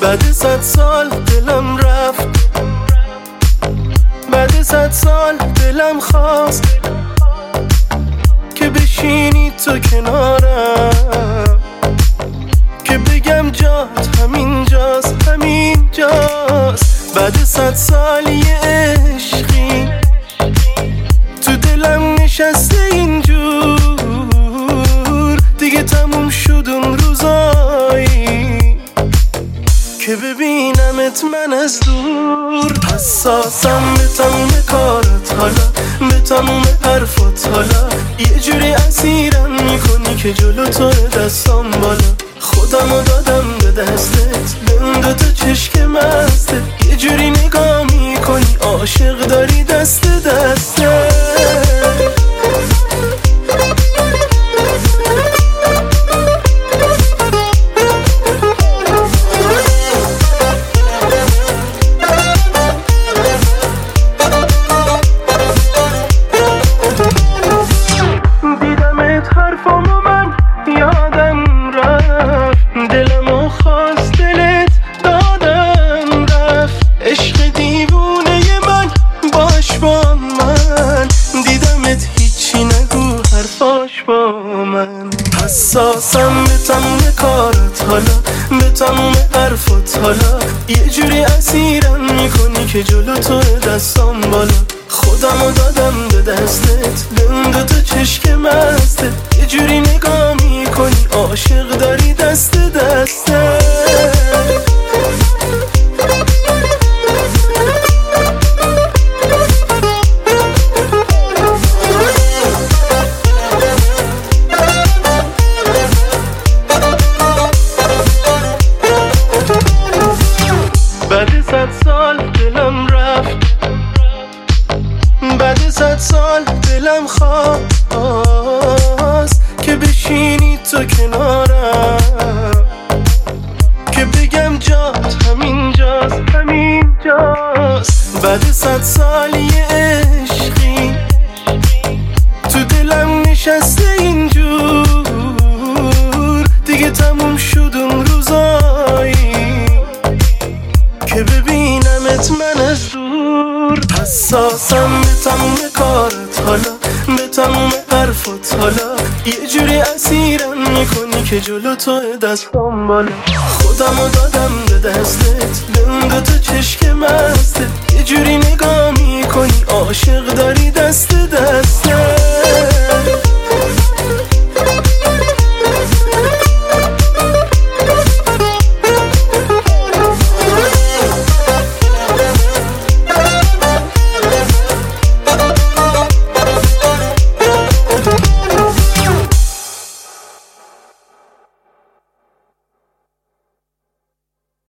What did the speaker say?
بعد 100 سال دلم رفت، بعد 100 سال دلم خواست که بشینی تو کنارم، که بگم جات همینجاست همینجاست. بعد 100 سال یه عشقی تو دلم نشسته اینجور، دیگه تموم شد اون روزایی که ببینمت من از دور. حساسم به تموم کارت حالا، به تموم حرفات حالا، یه جوری اسیرم میکنی که جلو تو دستام بالا. خودمو دادم به دستت، به اون دوتا چشک مستت، یه جوری نگاه میکنی عاشق داری دست دستت. دیدمت حرفامو من یادم رفت، دلمو خواست دلت دادم رفت. عشق دیوونه من باش با من، دیدمت هیچی نگو حرفاش با من. حساسم به تموم کارت حالا، به تموم حرفات حالا، یه جوری اسیرم میکنی که جلو تو دستام بالا. خودمو دادم به دستت، به اون دوتا چشک مستت، یه جوری نگاه میکنی عاشق داری دست دستت. بعد 100 سال دلم رفت، بعد 100 سال دلم خواست که بشینی تو کنارم، که بگم جات همینجاست همینجاست. بعد 100 سال یه عشقی تو دلم نشسته اینجور، دیگه تموم شد اون روزایی که ببینمت من از دور. حساسم به تموم کارت حالا، به تموم حرفات حالا، یه جوری اسیرم میکنی که جلو تو دستام بالا. خودمو دادم به دستت، به اون دوتا چشک مستت، یه جوری نگاه میکنی عاشق داری